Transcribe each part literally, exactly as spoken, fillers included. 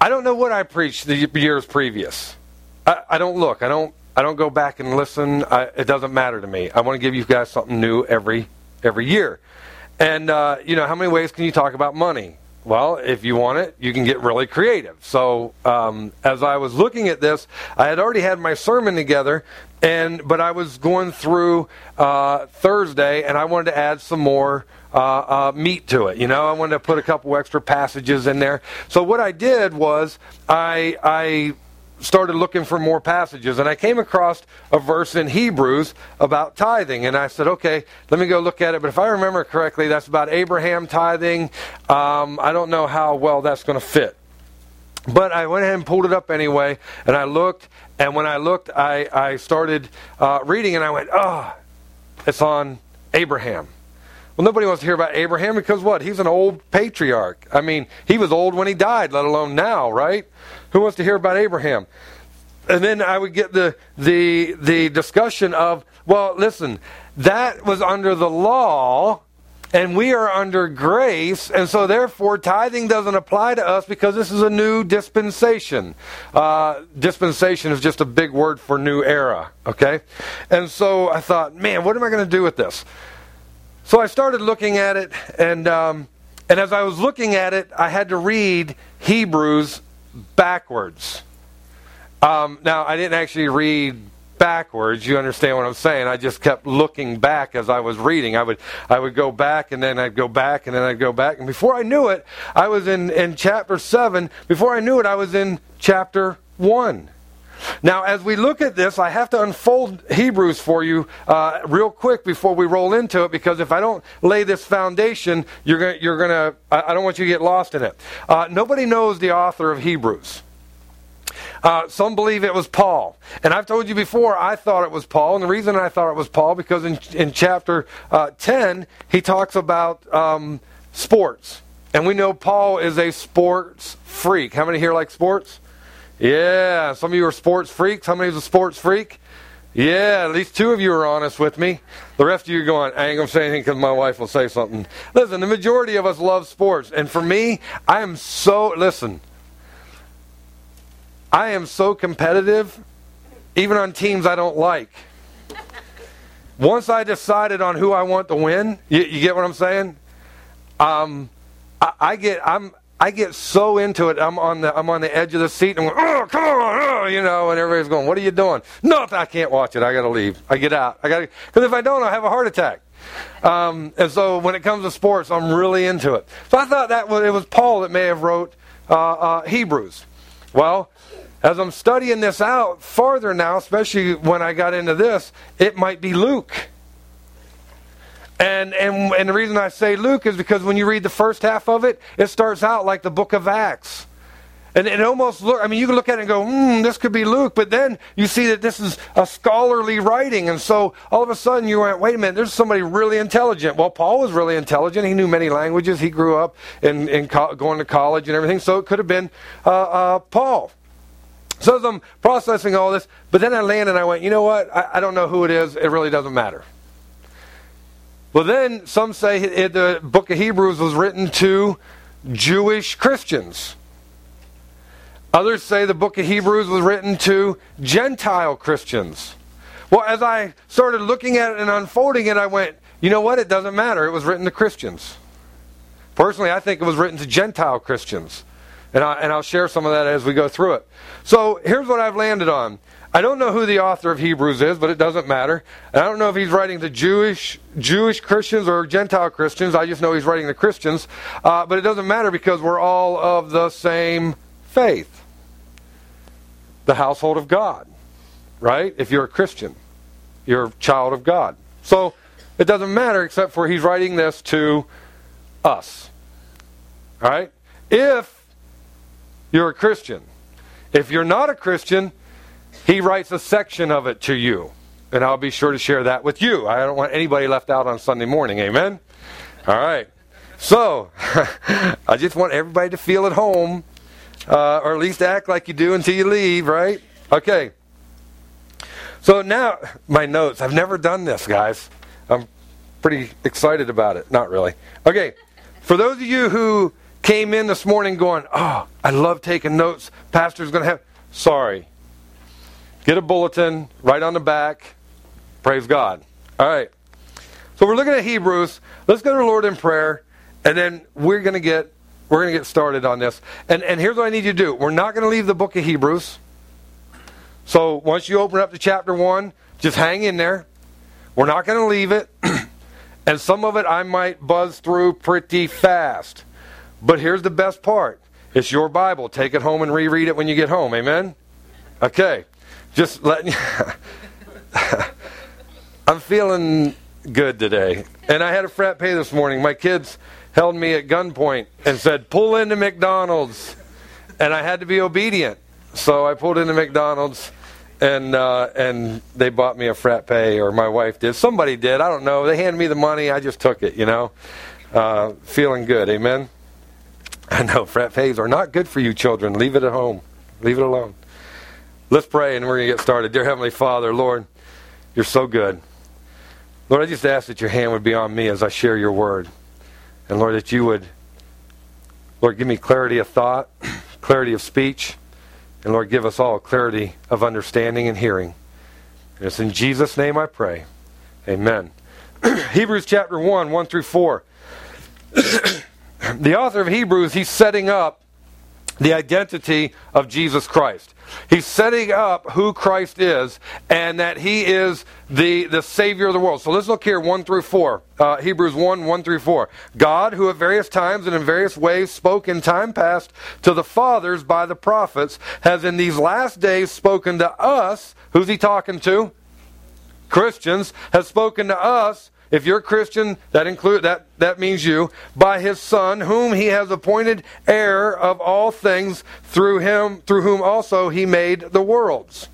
I don't know what I preached the years previous. I, I don't look. I don't. I don't go back and listen. I, it doesn't matter to me. I want to give you guys something new every every year. And uh, you know, how many ways can you talk about money? Well, if you want it, you can get really creative. So um, as I was looking at this, I had already had my sermon together, and but I was going through uh, Thursday, and I wanted to add some more uh, uh, meat to it. You know, I wanted to put a couple extra passages in there. So what I did was I I. started looking for more passages, and I came across a verse in Hebrews about tithing, and I said, okay, let me go look at it. But if I remember correctly, that's about Abraham tithing. Um, I don't know how well that's going to fit. But I went ahead and pulled it up anyway, and I looked, and when I looked, I, I started uh, reading, and I went, oh, it's on Abraham. Well, nobody wants to hear about Abraham because what? He's an old patriarch. I mean, he was old when he died, let alone now, right? Who wants to hear about Abraham? And then I would get the the the discussion of, well, listen, that was under the law, and we are under grace, and so therefore tithing doesn't apply to us because this is a new dispensation. Uh, dispensation is just a big word for new era, okay? And so I thought, man, what am I going to do with this? So I started looking at it, and um, and as I was looking at it, I had to read Hebrews backwards. Um, now, I didn't actually read backwards. You understand what I'm saying? I just kept looking back as I was reading. I would I would go back, and then I'd go back, and then I'd go back. And before I knew it, I was in, in chapter seven. Before I knew it, I was in chapter one. Now, as we look at this, I have to unfold Hebrews for you uh, real quick before we roll into it, because if I don't lay this foundation, you're going you're going to, I don't want you to get lost in it. Uh, nobody knows the author of Hebrews. Uh, some believe it was Paul. And I've told you before, I thought it was Paul. And the reason I thought it was Paul, because in, in chapter uh, ten, he talks about um, sports. And we know Paul is a sports freak. How many here like sports? Yeah, some of you are sports freaks. How many is a sports freak? Yeah, at least two of you are honest with me. The rest of you are going, I ain't going to say anything because my wife will say something. Listen, the majority of us love sports. And for me, I am so, listen, I am so competitive, even on teams I don't like. Once I decided on who I want to win, you, you get what I'm saying? Um, I, I get, I'm, I get so into it. I'm on the I'm on the edge of the seat, and I'm going, oh, come on, oh, you know, and everybody's going, what are you doing? No, I can't watch it. I got to leave. I get out. I got to, because if I don't, I'll have a heart attack. Um, and so when it comes to sports, I'm really into it. So I thought that was, it was Paul that may have wrote uh, uh, Hebrews. Well, as I'm studying this out farther now, especially when I got into this, it might be Luke. And, and and the reason I say Luke is because when you read the first half of it, it starts out like the book of Acts. And it almost look, I mean, you can look at it and go, hmm, this could be Luke. But then you see that this is a scholarly writing. And so all of a sudden you went, wait a minute, there's somebody really intelligent. Well, Paul was really intelligent. He knew many languages. He grew up in, in co- going to college and everything. So it could have been uh, uh, Paul. So as I'm processing all this, but then I landed and I went, you know what? I, I don't know who it is. It really doesn't matter. Well, then some say it, the book of Hebrews was written to Jewish Christians. Others say the book of Hebrews was written to Gentile Christians. Well, as I started looking at it and unfolding it, I went, you know what? It doesn't matter. It was written to Christians. Personally, I think it was written to Gentile Christians. And, I, and I'll share some of that as we go through it. So here's what I've landed on. I don't know who the author of Hebrews is, but it doesn't matter. And I don't know if he's writing to Jewish Jewish Christians or Gentile Christians. I just know he's writing to Christians. Uh, but it doesn't matter because we're all of the same faith. The household of God. Right? If you're a Christian, you're a child of God. So it doesn't matter except for he's writing this to us. All right? If you're a Christian. If you're not a Christian, he writes a section of it to you. And I'll be sure to share that with you. I don't want anybody left out on Sunday morning. Amen? All right. So, I just want everybody to feel at home. Uh, or at least act like you do until you leave, right? Okay. So now, my notes. I've never done this, guys. I'm pretty excited about it. Not really. Okay. For those of you who came in this morning going, oh, I love taking notes. Pastor's going to have... Sorry. Get a bulletin, right on the back. Praise God. All right. So we're looking at Hebrews. Let's go to the Lord in prayer, and then we're going to get we're going to get started on this. And and here's what I need you to do. We're not going to leave the book of Hebrews. So once you open up to chapter one, just hang in there. We're not going to leave it. And some of it I might buzz through pretty fast. But here's the best part. It's your Bible. Take it home and reread it when you get home. Amen? Okay. Just letting you... I'm feeling good today. And I had a frat pay this morning. My kids held me at gunpoint and said, pull into McDonald's. And I had to be obedient. So I pulled into McDonald's. And uh, and they bought me a frat pay, or my wife did. Somebody did. I don't know. They handed me the money. I just took it, you know. Uh, feeling good. Amen? I know frat pays are not good for you children. Leave it at home. Leave it alone. Let's pray, and we're going to get started. Dear Heavenly Father, Lord, you're so good. Lord, I just ask that your hand would be on me as I share your word. And Lord, that you would, Lord, give me clarity of thought, clarity of speech. And Lord, give us all clarity of understanding and hearing. And it's in Jesus' name I pray. Amen. Hebrews chapter one, one through four. The author of Hebrews, he's setting up the identity of Jesus Christ. He's setting up who Christ is, and that he is the, the Savior of the world. So let's look here, one through four. Uh, Hebrews one, one through four. God, who at various times and in various ways spoke in time past to the fathers by the prophets, has in these last days spoken to us. Who's he talking to? Christians. Has spoken to us. If you're a Christian, that include that that means you, by his Son, whom he has appointed heir of all things, through him, through whom also he made the worlds.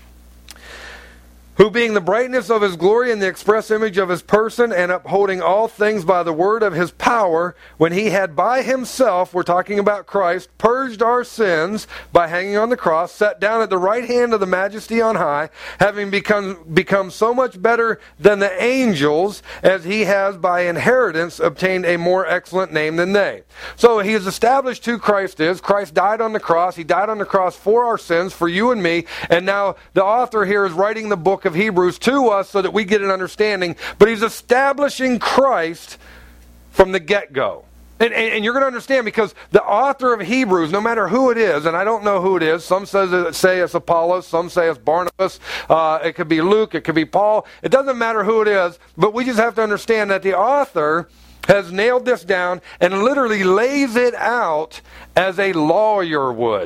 Who being the brightness of his glory and the express image of his person, and upholding all things by the word of his power, when he had by himself, we're talking about Christ, purged our sins by hanging on the cross, sat down at the right hand of the majesty on high, having become, become so much better than the angels, as he has by inheritance obtained a more excellent name than they. So he has established who Christ is. Christ died on the cross. He died on the cross for our sins, for you and me. And now the author here is writing the book of Hebrews to us so that we get an understanding. But he's establishing Christ from the get-go. And, and, and you're going to understand, because the author of Hebrews, no matter who it is, and I don't know who it is, some says, say it's Apollos, some say it's Barnabas, uh, it could be Luke, it could be Paul, it doesn't matter who it is, but we just have to understand that the author has nailed this down and literally lays it out as a lawyer would.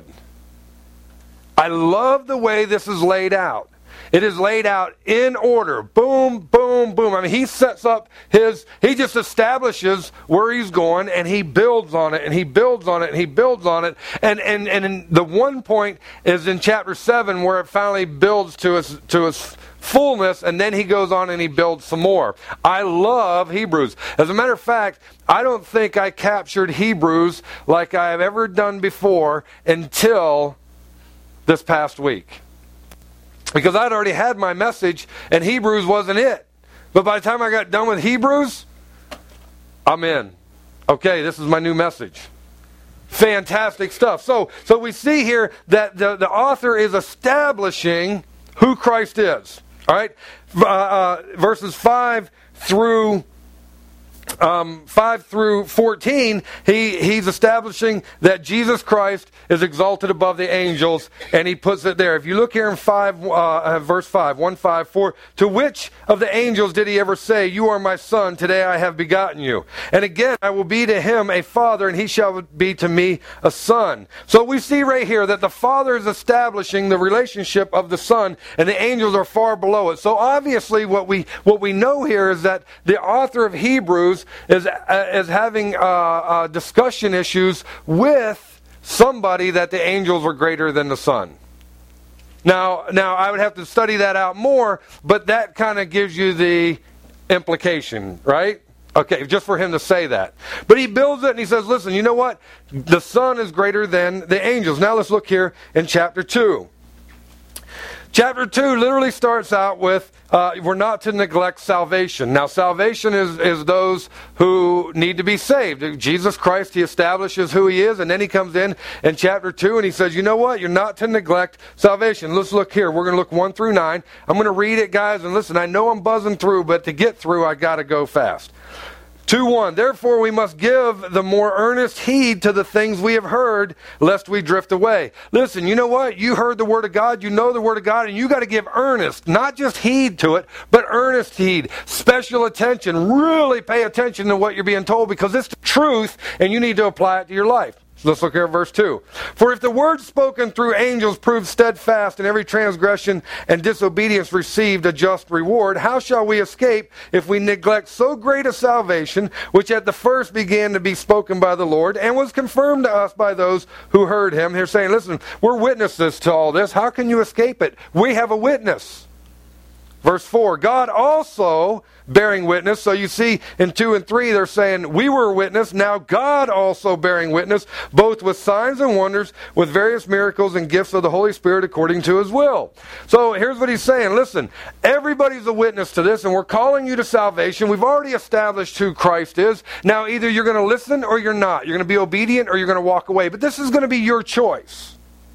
I love the way this is laid out. It is laid out in order. Boom, boom, boom. I mean, he sets up his, he just establishes where he's going, and he builds on it, and he builds on it, and he builds on it. And and, and in the one point is in chapter seven, where it finally builds to its, to its fullness, and then he goes on and he builds some more. I love Hebrews. As a matter of fact, I don't think I captured Hebrews like I have ever done before until this past week. Because I'd already had my message, and Hebrews wasn't it. But by the time I got done with Hebrews, I'm in. Okay, this is my new message. Fantastic stuff. So, so we see here that the, the author is establishing who Christ is. All right, uh, uh, verses five through um, five through fourteen. He he's establishing that Jesus Christ is exalted above the angels, and he puts it there. If you look here in five, uh, verse five, one five four, to which of the angels did he ever say, "You are my son; today I have begotten you"? And again, I will be to him a father, and he shall be to me a son. So we see right here that the Father is establishing the relationship of the Son, and the angels are far below it. So obviously, what we what we know here is that the author of Hebrews is uh, is having uh, uh, discussion issues with somebody that the angels were greater than the Son. Now, now I would have to study that out more, but that kind of gives you the implication, right? Okay, just for him to say that. But he builds it and he says, listen, you know what? The Son is greater than the angels. Now let's look here in chapter two. Chapter two literally starts out with, uh, we're not to neglect salvation. Now, salvation is, is those who need to be saved. Jesus Christ, he establishes who he is, and then he comes in in chapter two and he says, you know what? You're not to neglect salvation. Let's look here. We're going to look one through nine. I'm going to read it, guys, and listen, I know I'm buzzing through, but to get through, I got to go fast. two one, therefore we must give the more earnest heed to the things we have heard, lest we drift away. Listen, you know what? You heard the Word of God, you know the Word of God, and you got to give earnest, not just heed to it, but earnest heed, special attention. Really pay attention to what you're being told, because it's the truth, and you need to apply it to your life. So let's look here at verse two. For if the word spoken through angels proved steadfast, and every transgression and disobedience received a just reward, how shall we escape if we neglect so great a salvation, which at the first began to be spoken by the Lord, and was confirmed to us by those who heard him? Here saying, listen, we're witnesses to all this. How can you escape it? We have a witness. Verse four, God also bearing witness. So you see in two and three they're saying we were a witness. Now God also bearing witness, both with signs and wonders, with various miracles and gifts of the Holy Spirit according to his will. So here's what he's saying. Listen, everybody's a witness to this, and we're calling you to salvation. We've already established who Christ is. Now either you're going to listen or you're not. You're going to be obedient or you're going to walk away. But this is going to be your choice.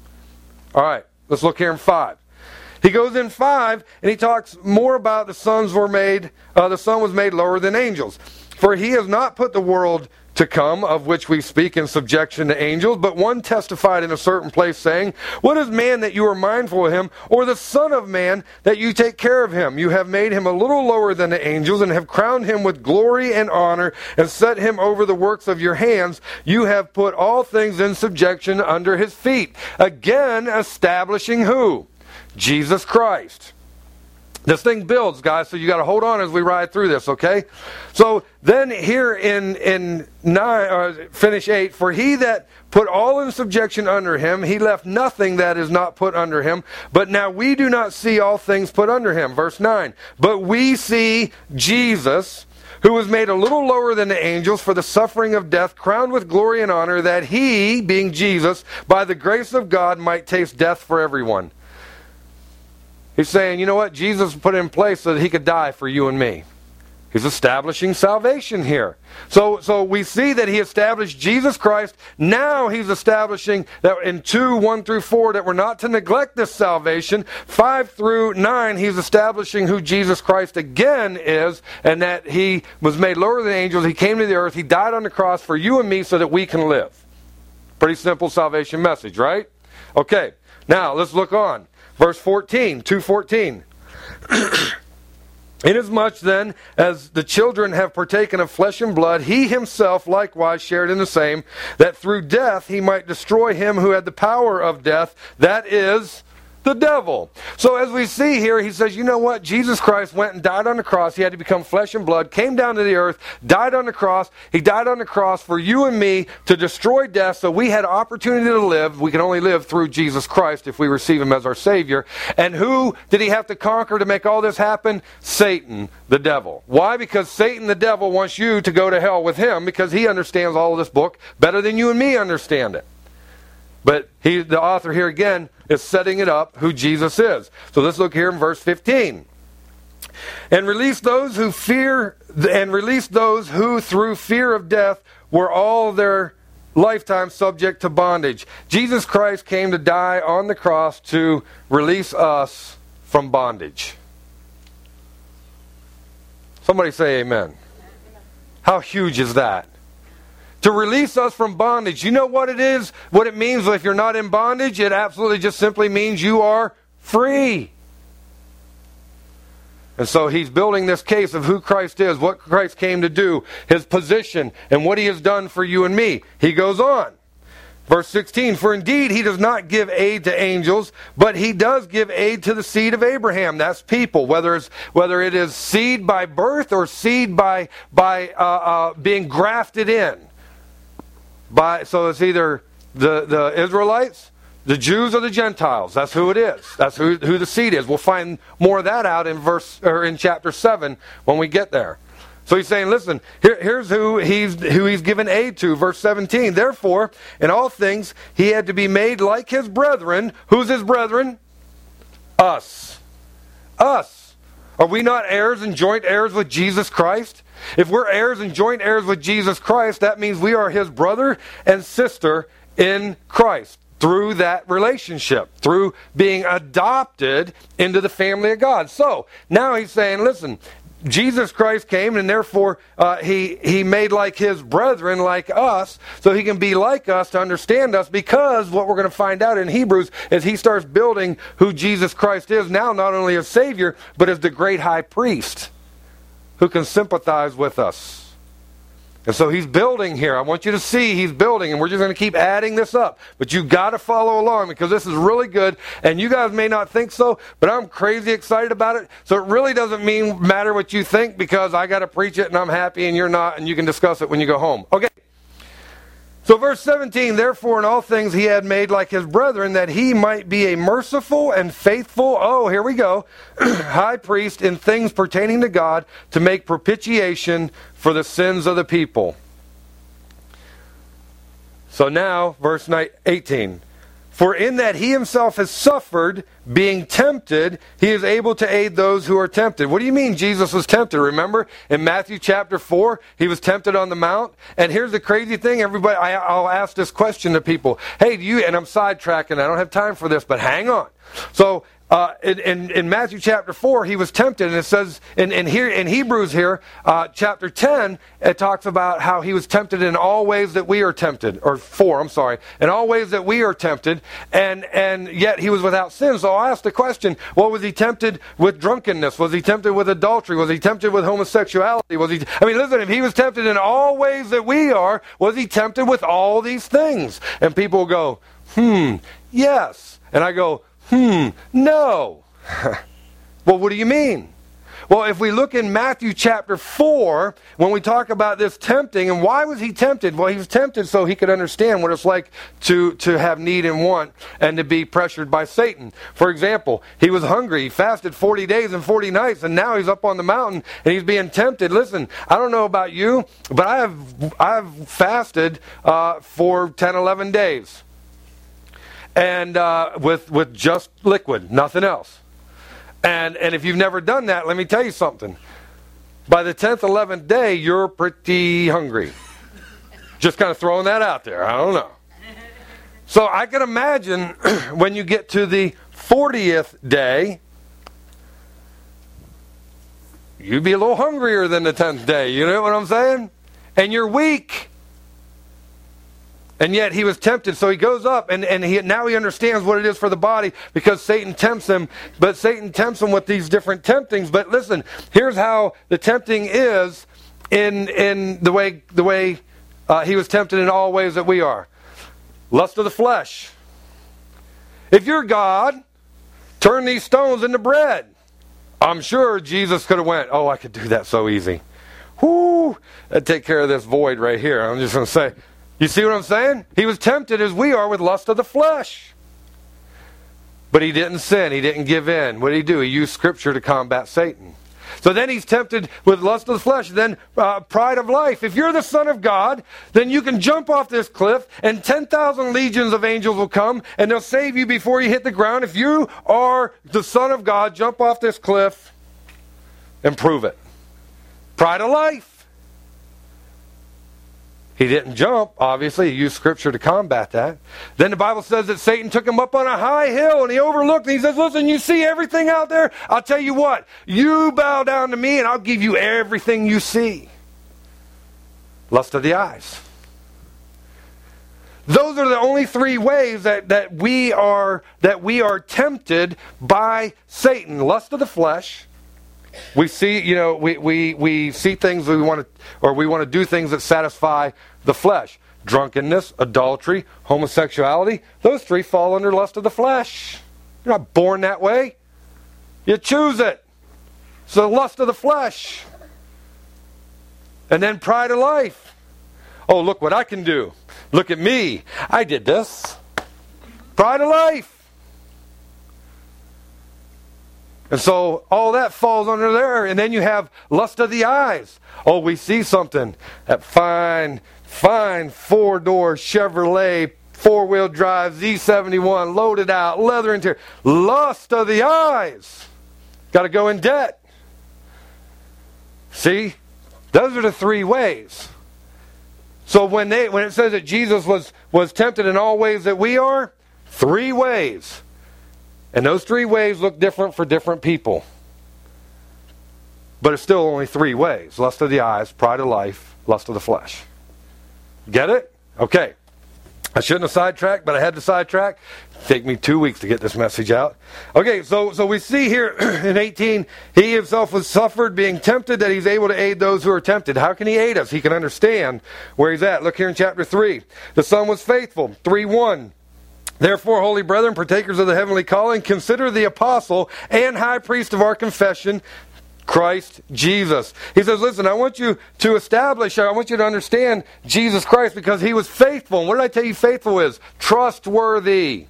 All right, let's look here in five. He goes in five, and he talks more about the sons were made, uh, the son was made lower than angels. For he has not put the world to come, of which we speak, in subjection to angels, but one testified in a certain place, saying, what is man that you are mindful of him, or the son of man that you take care of him? You have made him a little lower than the angels, and have crowned him with glory and honor, and set him over the works of your hands. You have put all things in subjection under his feet. Again, establishing who? Jesus Christ. This thing builds, guys, so you got to hold on as we ride through this, okay? So then here in in nine, uh, finish eight, for he that put all in subjection under him, he left nothing that is not put under him. But now we do not see all things put under him. Verse nine, but we see Jesus, who was made a little lower than the angels for the suffering of death, crowned with glory and honor, that he, being Jesus, by the grace of God, might taste death for everyone. He's saying, you know what? Jesus put it in place so that he could die for you and me. He's establishing salvation here. So, so we see that he established Jesus Christ. Now he's establishing that in two, one through four, that we're not to neglect this salvation. five through nine, he's establishing who Jesus Christ again is, and that he was made lower than angels. He came to the earth. He died on the cross for you and me so that we can live. Pretty simple salvation message, right? Okay, now let's look on. Verse fourteen, two fourteen. Inasmuch then as the children have partaken of flesh and blood, he himself likewise shared in the same, that through death he might destroy him who had the power of death, that is, the devil. So as we see here, he says, you know what? Jesus Christ went and died on the cross. He had to become flesh and blood, came down to the earth, died on the cross. He died on the cross for you and me to destroy death, so we had opportunity to live. We can only live through Jesus Christ if we receive him as our Savior. And who did he have to conquer to make all this happen? Satan, the devil. Why? Because Satan, the devil, wants you to go to hell with him, because he understands all of this book better than you and me understand it. But he, the author here again, is setting it up who Jesus is. So let's look here in verse fifteen. And release those who fear, and release those who through fear of death were all their lifetime subject to bondage. Jesus Christ came to die on the cross to release us from bondage. Somebody say amen. How huge is that? To release us from bondage. You know what it is? What it means if you're not in bondage? It absolutely just simply means you are free. And so he's building this case of who Christ is, what Christ came to do, his position, and what he has done for you and me. He goes on. Verse sixteen, for indeed he does not give aid to angels, but he does give aid to the seed of Abraham. That's people, whether it's whether it is seed by birth or seed by by uh, uh, being grafted in. By, so it's either the, the Israelites, the Jews, or the Gentiles. That's who it is. That's who, who the seed is. We'll find more of that out in verse or in chapter seven when we get there. So he's saying, listen, here, here's who he's who he's given aid to. Verse seventeen. Therefore, in all things he had to be made like his brethren. Who's his brethren? Us. Us. Are we not heirs and joint heirs with Jesus Christ? If we're heirs and joint heirs with Jesus Christ, that means we are his brother and sister in Christ through that relationship, through being adopted into the family of God. So, now he's saying, listen, Jesus Christ came, and therefore uh, he, he made like his brethren, like us, so he can be like us to understand us, because what we're going to find out in Hebrews is he starts building who Jesus Christ is now, not only as Savior, but as the great high priest who can sympathize with us. And so he's building here. I want you to see he's building, and we're just going to keep adding this up. But you've got to follow along, because this is really good. And you guys may not think so, but I'm crazy excited about it. So it really doesn't mean matter what you think, because I got to preach it and I'm happy and you're not, and you can discuss it when you go home. Okay. So verse seventeen, therefore in all things he had made like his brethren, that he might be a merciful and faithful, oh, here we go, high priest in things pertaining to God, to make propitiation for the sins of the people. So now, verse eighteen. For in that he himself has suffered, being tempted, he is able to aid those who are tempted. What do you mean Jesus was tempted? Remember, in Matthew chapter four, he was tempted on the mount. And here's the crazy thing, everybody, I, I'll ask this question to people. Hey, do you, and I'm sidetracking, I don't have time for this, but hang on. So, Uh, in, in, in Matthew chapter four, he was tempted, and it says in, in here in Hebrews here, uh, chapter ten, it talks about how he was tempted in all ways that we are tempted, or four, I'm sorry, in all ways that we are tempted, and and yet he was without sin. So I asked the question: well, was he tempted with drunkenness? Was he tempted with adultery? Was he tempted with homosexuality? Was he? I mean, listen, if he was tempted in all ways that we are, was he tempted with all these things? And people go, hmm, yes, and I go, Hmm, no. Well, what do you mean? Well, if we look in Matthew chapter four, when we talk about this tempting, and why was he tempted? Well, he was tempted so he could understand what it's like to, to have need and want and to be pressured by Satan. For example, he was hungry. He fasted forty days and forty nights, and now he's up on the mountain and he's being tempted. Listen, I don't know about you, but I have I've fasted uh, for ten, eleven days. And uh, with with just liquid, nothing else. And and if you've never done that, let me tell you something. By the tenth, eleventh day, you're pretty hungry. Just kind of throwing that out there. I don't know. So I can imagine when you get to the fortieth day, you'd be a little hungrier than the tenth day. You know what I'm saying? And you're weak. And yet he was tempted, so he goes up, and, and he, now he understands what it is for the body, because Satan tempts him. But Satan tempts him with these different temptings. But listen, here's how the tempting is in in the way the way uh, he was tempted in all ways that we are. Lust of the flesh. If you're God, turn these stones into bread. I'm sure Jesus could have went, oh, I could do that so easy. Whoo, that'd take care of this void right here. I'm just going to say. You see what I'm saying? He was tempted as we are with lust of the flesh. But he didn't sin. He didn't give in. What did he do? He used Scripture to combat Satan. So then he's tempted with lust of the flesh. Then uh, pride of life. If you're the Son of God, then you can jump off this cliff and ten thousand legions of angels will come and they'll save you before you hit the ground. If you are the Son of God, jump off this cliff and prove it. Pride of life. He didn't jump, obviously. He used Scripture to combat that. Then the Bible says that Satan took him up on a high hill and he overlooked and he says, listen, you see everything out there? I'll tell you what, you bow down to me and I'll give you everything you see. Lust of the eyes. Those are the only three ways that, that we are that we are tempted by Satan. Lust of the flesh. We see, you know, we, we, we see things we want to, or we want to do things that satisfy the flesh. Drunkenness, adultery, homosexuality, those three fall under lust of the flesh. You're not born that way. You choose it. It's the lust of the flesh. And then pride of life. Oh, look what I can do. Look at me. I did this. Pride of life. And so all that falls under there. And then you have lust of the eyes. Oh, we see something. That fine, fine four-door Chevrolet four-wheel drive, Z seventy-one, loaded out, leather interior. Lust of the eyes. Got to go in debt. See? Those are the three ways. So when they when it says that Jesus was, was tempted in all ways that we are, three ways. And those three ways look different for different people. But it's still only three ways. Lust of the eyes, pride of life, lust of the flesh. Get it? Okay. I shouldn't have sidetracked, but I had to sidetrack. Take me two weeks to get this message out. Okay, so so we see here in eighteen, he himself was suffered, being tempted, that he's able to aid those who are tempted. How can he aid us? He can understand where he's at. Look here in chapter three. The Son was faithful. three one. Therefore, holy brethren, partakers of the heavenly calling, consider the apostle and high priest of our confession, Christ Jesus. He says, listen, I want you to establish, I want you to understand Jesus Christ because he was faithful. And what did I tell you faithful is? Trustworthy.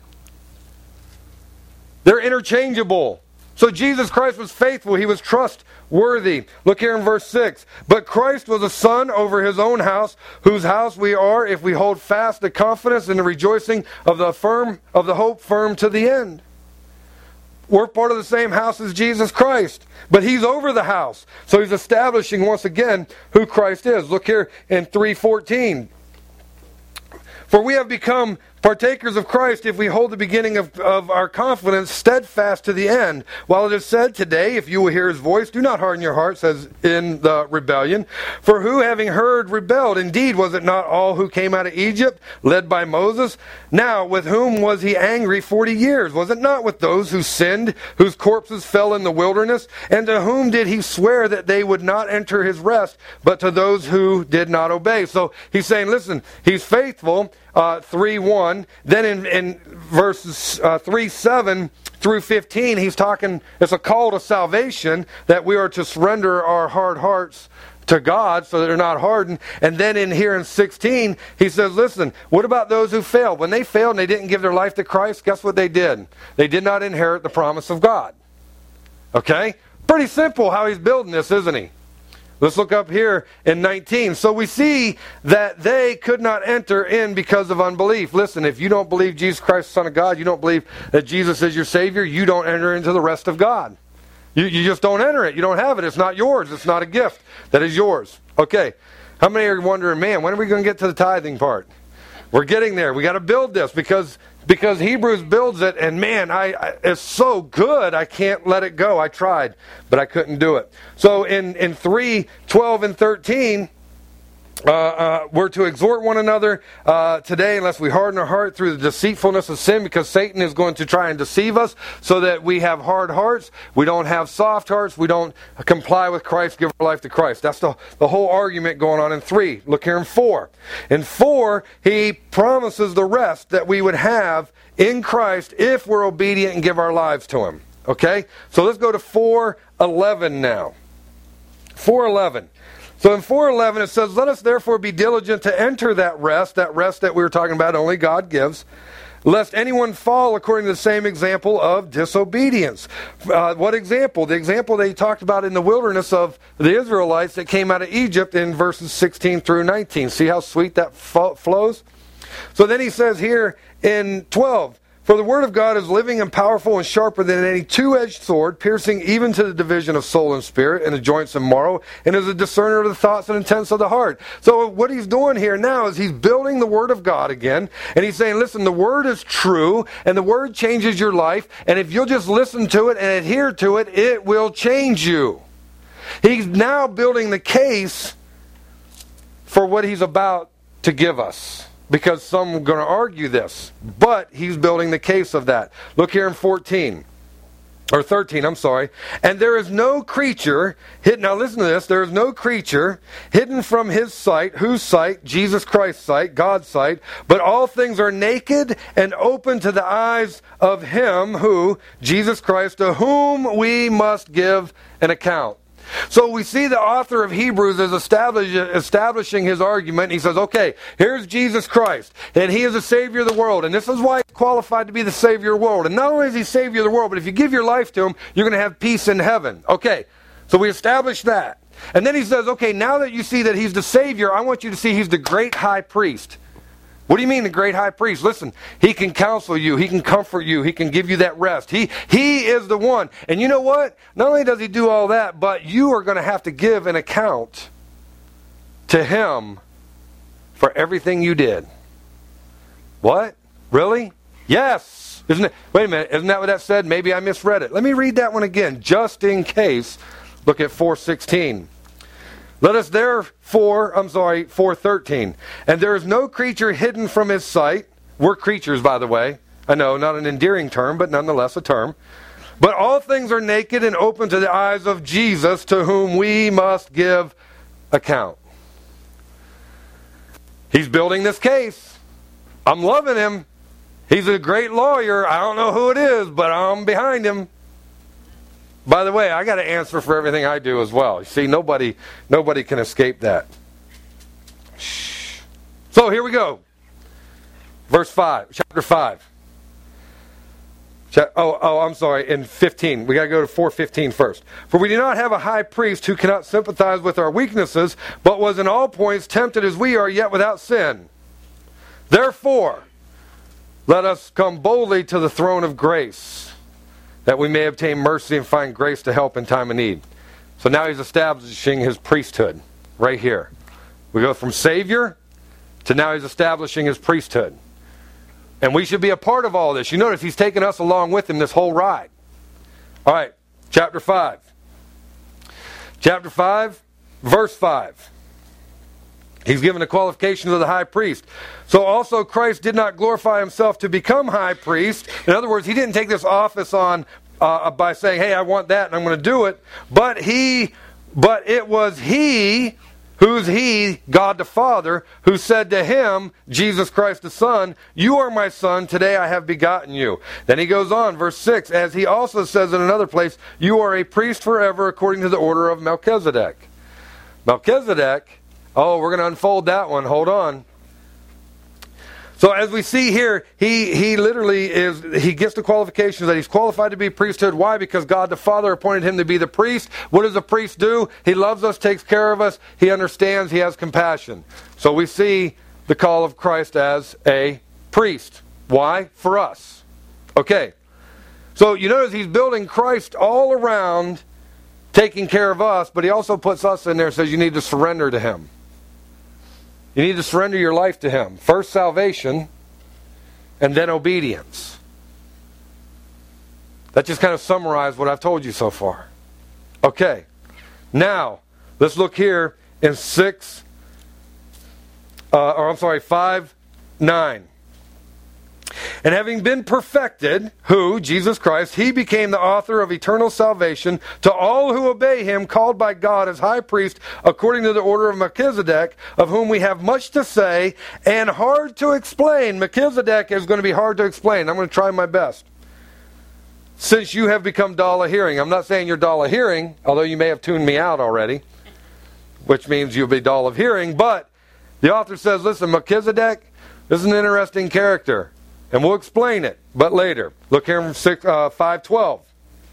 They're interchangeable. So Jesus Christ was faithful. He was trustworthy. Look here in verse six. But Christ was a son over his own house, whose house we are if we hold fast the confidence and the rejoicing of the firm of the hope firm to the end. We're part of the same house as Jesus Christ. But he's over the house. So he's establishing once again who Christ is. Look here in three fourteen. For we have become partakers of Christ if we hold the beginning of, of our confidence steadfast to the end. While it is said today, if you will hear his voice, do not harden your hearts as in the rebellion. For who having heard rebelled? Indeed, was it not all who came out of Egypt, led by Moses? Now, with whom was he angry forty years? Was it not with those who sinned, whose corpses fell in the wilderness? And to whom did he swear that they would not enter his rest, but to those who did not obey? So he's saying, listen, he's faithful. Uh, three one. Then in, in verses uh, three seven through fifteen, he's talking, it's a call to salvation that we are to surrender our hard hearts to God so that they're not hardened. And then in here in sixteen, he says, listen, what about those who failed? When they failed and they didn't give their life to Christ, guess what they did? They did not inherit the promise of God. Okay? Pretty simple how he's building this, isn't he? Let's look up here in nineteen. So we see that they could not enter in because of unbelief. Listen, if you don't believe Jesus Christ, the Son of God, you don't believe that Jesus is your Savior, you don't enter into the rest of God. You, you just don't enter it. You don't have it. It's not yours. It's not a gift that is yours. Okay. How many are wondering, man, when are we going to get to the tithing part? We're getting there. We got to build this because because Hebrews builds it, and man, I, I it's so good. I can't let it go. I tried, but I couldn't do it. So in in three, twelve, and thirteen. Uh, uh, we're to exhort one another uh, today, unless we harden our heart through the deceitfulness of sin, because Satan is going to try and deceive us so that we have hard hearts. We don't have soft hearts. We don't comply with Christ, give our life to Christ. That's the, the whole argument going on in three. Look here in four. In four, he promises the rest that we would have in Christ if we're obedient and give our lives to him. Okay? So let's go to four eleven now. four eleven. So in four eleven it says, let us therefore be diligent to enter that rest, that rest that we were talking about only God gives, lest anyone fall according to the same example of disobedience. Uh, what example? The example that he talked about in the wilderness of the Israelites that came out of Egypt in verses sixteen through nineteen. See how sweet that fo- flows? So then he says here in twelve, for the word of God is living and powerful and sharper than any two-edged sword, piercing even to the division of soul and spirit and the joints and marrow, and is a discerner of the thoughts and intents of the heart. So what he's doing here now is he's building the word of God again, and he's saying, listen, the word is true, and the word changes your life, and if you'll just listen to it and adhere to it, it will change you. He's now building the case for what he's about to give us. Because some are going to argue this. But he's building the case of that. Look here in fourteen. Or thirteen, I'm sorry. And there is no creature, hidden, now listen to this, there is no creature hidden from his sight. Whose sight? Jesus Christ's sight, God's sight. But all things are naked and open to the eyes of him who, Jesus Christ, to whom we must give an account. So we see the author of Hebrews is establish, establishing his argument. He says, okay, here's Jesus Christ, and he is the Savior of the world, and this is why he's qualified to be the Savior of the world. And not only is he Savior of the world, but if you give your life to him, you're going to have peace in heaven. Okay, so we established that. And then he says, okay, now that you see that he's the Savior, I want you to see he's the great high priest. What do you mean the great high priest? Listen, he can counsel you. He can comfort you. He can give you that rest. He, he is the one. And you know what? Not only does he do all that, but you are going to have to give an account to him for everything you did. What? Really? Yes. Isn't it? Wait a minute. Isn't that what that said? Maybe I misread it. Let me read that one again, just in case. Look at four sixteen. Let us therefore, I'm sorry, four thirteen. And there is no creature hidden from his sight. We're creatures, by the way. I know, not an endearing term, but nonetheless a term. But all things are naked and open to the eyes of Jesus, to whom we must give account. He's building this case. I'm loving him. He's a great lawyer. I don't know who it is, but I'm behind him. By the way, I got to answer for everything I do as well. You see, nobody, nobody can escape that. Shh. So here we go. Verse five, chapter five. Oh, oh, I'm sorry, in fifteen. We got to go to four fifteen first. For we do not have a high priest who cannot sympathize with our weaknesses, but was in all points tempted as we are, yet without sin. Therefore, let us come boldly to the throne of grace, that we may obtain mercy and find grace to help in time of need. So now he's establishing his priesthood right here. We go from Savior to now he's establishing his priesthood. And we should be a part of all this. You notice he's taken us along with him this whole ride. All right, chapter five. Chapter five, verse five. He's given the qualifications of the high priest. So also Christ did not glorify himself to become high priest. In other words, he didn't take this office on uh, by saying, hey, I want that and I'm going to do it. But he, but it was he, who's he, God the Father, who said to him, Jesus Christ the Son, you are my son, today I have begotten you. Then he goes on, verse six, as he also says in another place, you are a priest forever according to the order of Melchizedek. Melchizedek, oh, we're going to unfold that one. Hold on. So as we see here, he he literally is, he gets the qualifications that he's qualified to be priesthood. Why? Because God the Father appointed him to be the priest. What does a priest do? He loves us, takes care of us, he understands, he has compassion. So we see the call of Christ as a priest. Why? For us. Okay. So you notice he's building Christ all around, taking care of us, but he also puts us in there and says you need to surrender to him. You need to surrender your life to him. First salvation, and then obedience. That just kind of summarized what I've told you so far. Okay. Now, let's look here in six, uh, or I'm sorry, five, nine. And having been perfected, who, Jesus Christ, he became the author of eternal salvation to all who obey him, called by God as high priest, according to the order of Melchizedek, of whom we have much to say and hard to explain. Melchizedek is going to be hard to explain. I'm going to try my best. Since you have become dull of hearing. I'm not saying you're dull of hearing, although you may have tuned me out already, which means you'll be dull of hearing. But the author says, listen, Melchizedek is an interesting character. And we'll explain it, but later. Look here in uh, five twelve.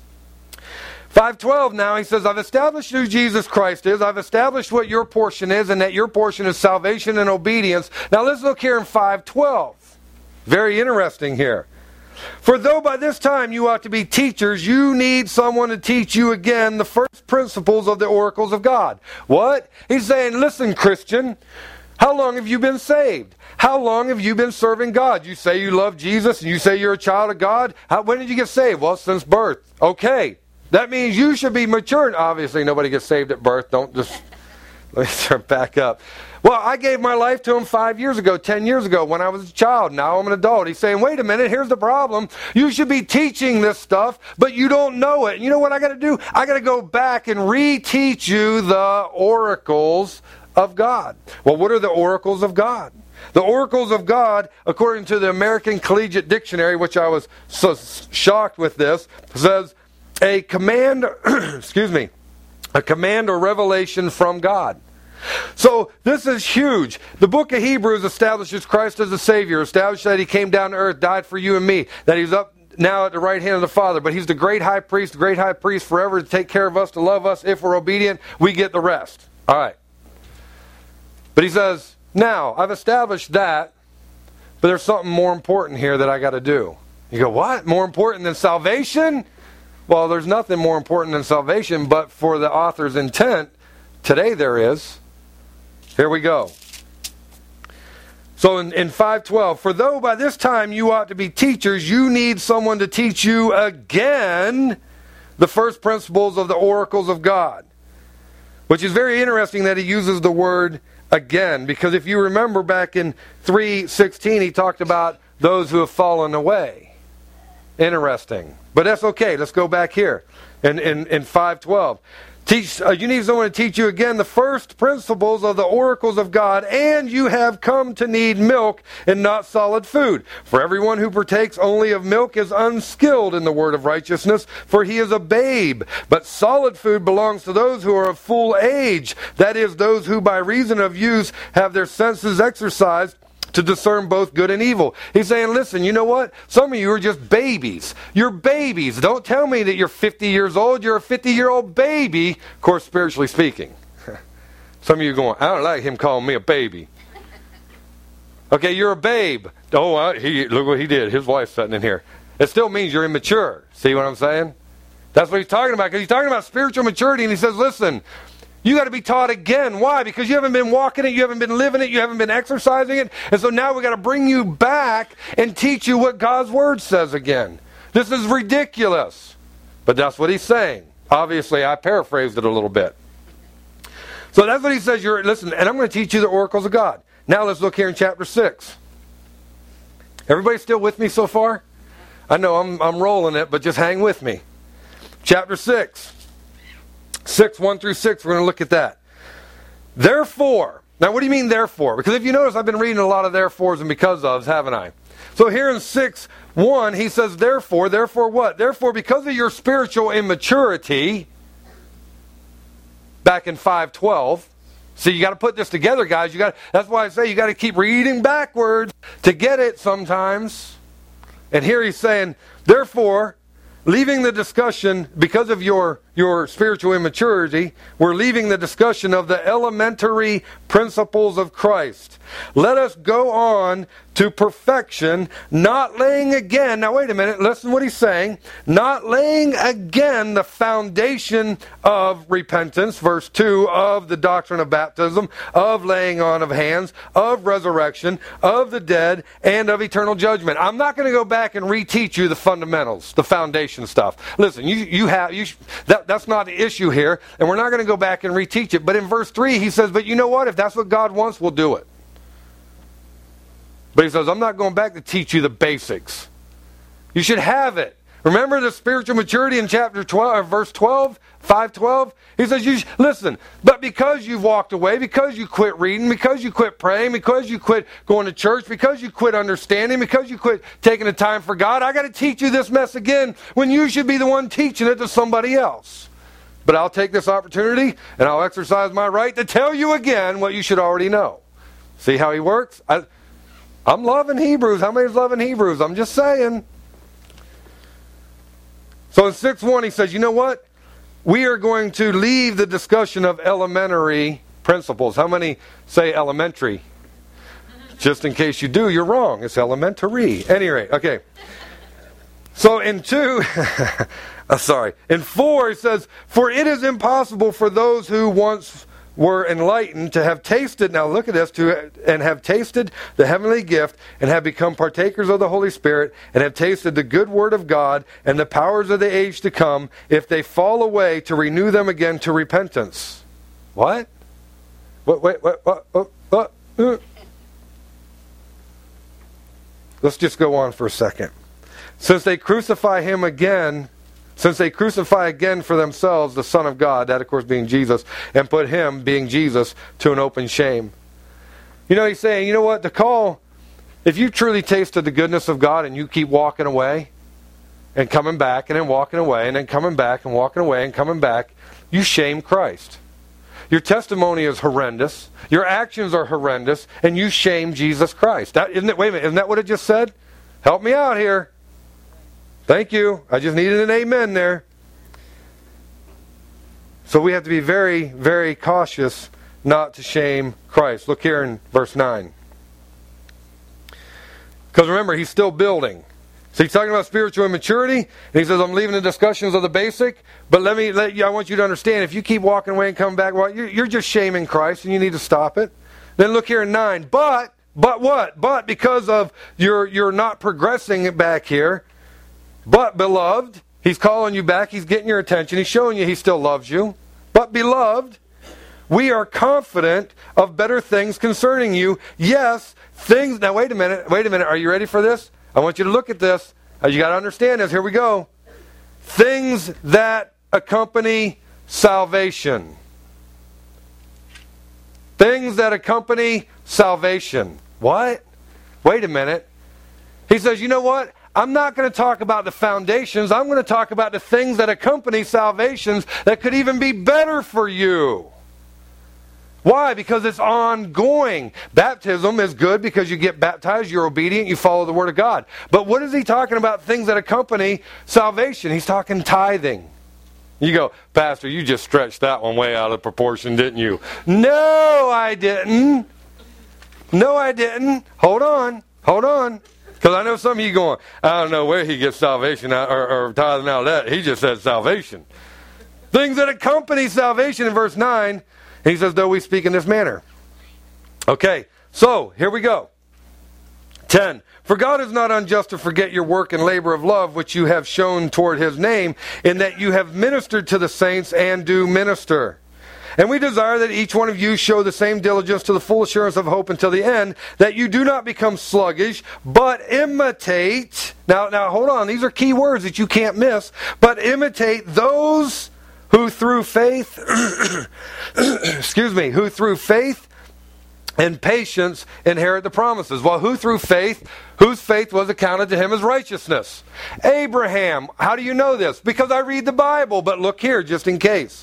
five twelve now, he says, I've established who Jesus Christ is. I've established what your portion is, and that your portion is salvation and obedience. Now let's look here in five twelve. Very interesting here. For though by this time you ought to be teachers, you need someone to teach you again the first principles of the oracles of God. What? He's saying, listen, Christian, how long have you been saved? How long have you been serving God? You say you love Jesus and you say you're a child of God. How, when did you get saved? Well, since birth. Okay. That means you should be mature. Obviously, nobody gets saved at birth. Don't just... Let me start back up. Well, I gave my life to him five years ago, ten years ago when I was a child. Now I'm an adult. He's saying, wait a minute, here's the problem. You should be teaching this stuff, but you don't know it. And you know what I got to do? I got to go back and reteach you the oracles of God. Well, what are the oracles of God? The oracles of God, according to the American Collegiate Dictionary, which I was so shocked with this, says a command, excuse me, a command or revelation from God. So this is huge. The book of Hebrews establishes Christ as a Savior, establishes that he came down to earth, died for you and me, that he's up now at the right hand of the Father, but he's the great high priest, the great high priest forever to take care of us, to love us. If we're obedient, we get the rest. All right. But he says, now, I've established that. but there's something more important here that I got to do. You go, what? More important than salvation? Well, there's nothing more important than salvation, but for the author's intent, today there is. Here we go. So in, in five twelve, for though by this time you ought to be teachers, you need someone to teach you again the first principles of the oracles of God. Which is very interesting that he uses the word again, because if you remember back in three sixteen, he talked about those who have fallen away. Interesting. But that's okay. Let's go back here in, in, in five twelve. Teach, uh, you need someone to teach you again the first principles of the oracles of God, and you have come to need milk and not solid food. For everyone who partakes only of milk is unskilled in the word of righteousness, for he is a babe. But solid food belongs to those who are of full age, that is, those who by reason of use have their senses exercised to discern both good and evil. He's saying, listen, you know what? Some of you are just babies. You're babies. Don't tell me that you're fifty years old. You're a fifty-year-old baby, of course, spiritually speaking. Some of you are going, I don't like him calling me a baby. Okay, you're a babe. Oh, I, he, look what he did. His wife's sitting in here. It still means you're immature. See what I'm saying? That's what he's talking about, because he's talking about spiritual maturity, and he says, listen, you got to be taught again. Why? Because you haven't been walking it, you haven't been living it, you haven't been exercising it. And so now we got to bring you back and teach you what God's Word says again. This is ridiculous. But that's what he's saying. Obviously, I paraphrased it a little bit. So that's what he says. You're listen, and I'm going to teach you the oracles of God. Now let's look here in chapter six. Everybody still with me so far? I know I'm, I'm rolling it, but just hang with me. Chapter six. six, one through six, we're going to look at that. Therefore, now what do you mean therefore? Because if you notice, I've been reading a lot of therefores and because ofs, haven't I? So here in six, one, he says therefore, therefore what? Therefore, because of your spiritual immaturity, back in five twelve, see, you got to put this together, guys. You got. That's why I say you got to keep reading backwards to get it sometimes. And here he's saying, therefore, leaving the discussion, because of your, your spiritual immaturity, we're leaving the discussion of the elementary principles of Christ. Let us go on to perfection, not laying again, now wait a minute, listen to what he's saying, not laying again the foundation of repentance, verse two, of the doctrine of baptism, of laying on of hands, of resurrection, of the dead, and of eternal judgment. I'm not going to go back and reteach you the fundamentals, the foundation stuff. Listen, you, you have, you, that, that's not the issue here, and we're not going to go back and reteach it. But in verse three, he says, but you know what? If that's what God wants, we'll do it. But he says, I'm not going back to teach you the basics. You should have it. Remember the spiritual maturity in chapter twelve, or verse twelve, five twelve? He says, you sh- listen, but because you've walked away, because you quit reading, because you quit praying, because you quit going to church, because you quit understanding, because you quit taking the time for God, I got to teach you this mess again when you should be the one teaching it to somebody else. But I'll take this opportunity and I'll exercise my right to tell you again what you should already know. See how he works? I, I'm loving Hebrews. How many's loving Hebrews? I'm just saying. So in six one he says, you know what? We are going to leave the discussion of elementary principles. How many say elementary? Just in case you do, you're wrong. It's elementary. At any rate, okay. So in two, oh, sorry. In four he says, for it is impossible for those who once were enlightened to have tasted, now look at this, to and have tasted the heavenly gift and have become partakers of the Holy Spirit and have tasted the good word of God and the powers of the age to come, if they fall away, to renew them again to repentance. What? What, wait, what, what, what, what? Uh. Let's just go on for a second. Since they crucify him again, Since they crucify again for themselves the Son of God, that of course being Jesus, and put him, being Jesus, to an open shame. You know, he's saying, you know what, to call, if you truly tasted the goodness of God and you keep walking away and coming back and then walking away and then coming back and walking away and coming back, you shame Christ. Your testimony is horrendous. Your actions are horrendous, and you shame Jesus Christ. That, isn't it? Wait a minute, isn't that what it just said? Help me out here. Thank you. I just needed an amen there. So we have to be very, very cautious not to shame Christ. Look here in verse nine. Because remember, he's still building. So he's talking about spiritual immaturity, and he says, I'm leaving the discussions of the basic, but let me let you, I want you to understand, if you keep walking away and coming back, well, you're, you're just shaming Christ, and you need to stop it. Then look here in nine, but, but what? But because of your, you're not progressing it back here, but beloved, he's calling you back, he's getting your attention, he's showing you he still loves you. But beloved, we are confident of better things concerning you. Yes, things, now wait a minute, wait a minute, are you ready for this? I want you to look at this. You got to understand this. Here we go. Things that accompany salvation. Things that accompany salvation. What? Wait a minute. He says, you know what? I'm not going to talk about the foundations. I'm going to talk about the things that accompany salvations that could even be better for you. Why? Because it's ongoing. Baptism is good because you get baptized, you're obedient, you follow the Word of God. But what is he talking about? Things that accompany salvation. He's talking tithing. You go, Pastor, you just stretched that one way out of proportion, didn't you? No, I didn't. No, I didn't. Hold on. Hold on. Because I know some of you going, I don't know where he gets salvation out, or, or tithing out of that. He just said salvation. Things that accompany salvation in verse nine. He says, though we speak in this manner. Okay, so here we go. ten. For God is not unjust to forget your work and labor of love, which you have shown toward his name, in that you have ministered to the saints and do minister. And we desire that each one of you show the same diligence to the full assurance of hope until the end, that you do not become sluggish, but imitate. Now, now hold on, these are key words that you can't miss. But imitate those who through faith, excuse me, who through faith and patience inherit the promises. Well, who through faith, whose faith was accounted to him as righteousness? Abraham. How do you know this? Because I read the Bible, but look here, just in case.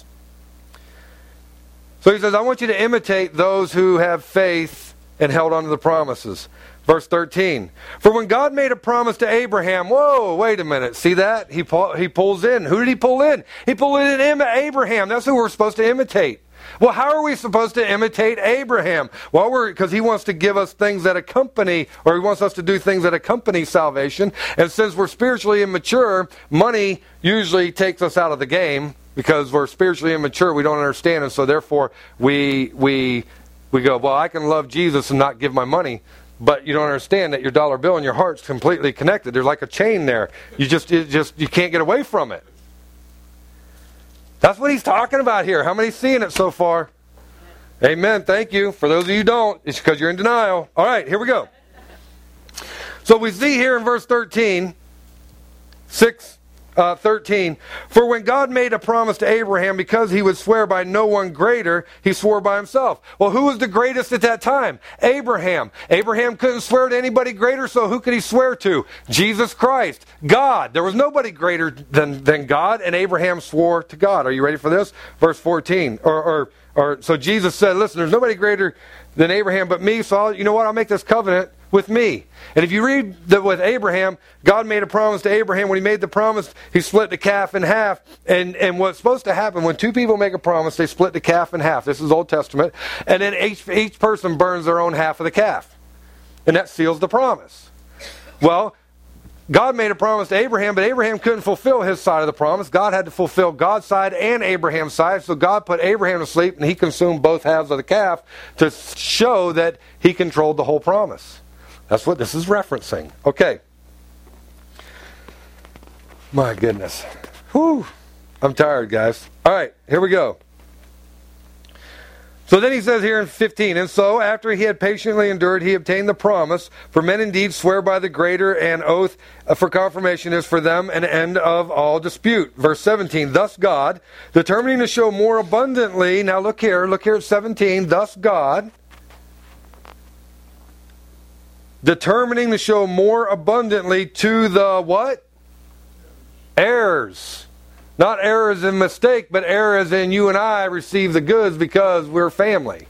So he says, I want you to imitate those who have faith and held on to the promises. Verse thirteen. For when God made a promise to Abraham, whoa, wait a minute. See that? He pull, he pulls in. Who did he pull in? He pulled in Abraham. That's who we're supposed to imitate. Well, how are we supposed to imitate Abraham? Well, we're because he wants to give us things that accompany, or he wants us to do things that accompany salvation. And since we're spiritually immature, money usually takes us out of the game because we're spiritually immature. We don't understand, and so therefore we we we go, well, I can love Jesus and not give my money. But you don't understand that your dollar bill and your heart's completely connected. There's like a chain there. You just, you just, you can't get away from it. That's what he's talking about here. How many seeing it so far? Amen. Thank you. For those of you who don't, it's because you're in denial. All right, here we go. So we see here in verse thirteen, six, uh, thirteen, for when God made a promise to Abraham, because he would swear by no one greater, he swore by himself. Well, who was the greatest at that time? Abraham. Abraham couldn't swear to anybody greater, so who could he swear to? Jesus Christ. God. There was nobody greater than, than God, and Abraham swore to God. Are you ready for this? Verse fourteen. Or, or, or so Jesus said, listen, there's nobody greater than Abraham but me, so I'll, you know what? I'll make this covenant with me. And if you read that with Abraham, God made a promise to Abraham. When he made the promise, he split the calf in half. And, and what's supposed to happen, when two people make a promise, they split the calf in half. This is Old Testament. And then each, each person burns their own half of the calf. And that seals the promise. Well, God made a promise to Abraham, but Abraham couldn't fulfill his side of the promise. God had to fulfill God's side and Abraham's side. So God put Abraham to sleep, and he consumed both halves of the calf to show that he controlled the whole promise. That's what this is referencing. Okay. My goodness. Whew. I'm tired, guys. All right, here we go. So then he says here in fifteen, and so after he had patiently endured, he obtained the promise. For men indeed swear by the greater, and oath for confirmation is for them an end of all dispute. Verse seventeen, thus God, determining to show more abundantly, now look here, look here at seventeen, thus God, determining to show more abundantly to the what? Heirs. Not errors in mistake, but errors in you and I receive the goods because we're family.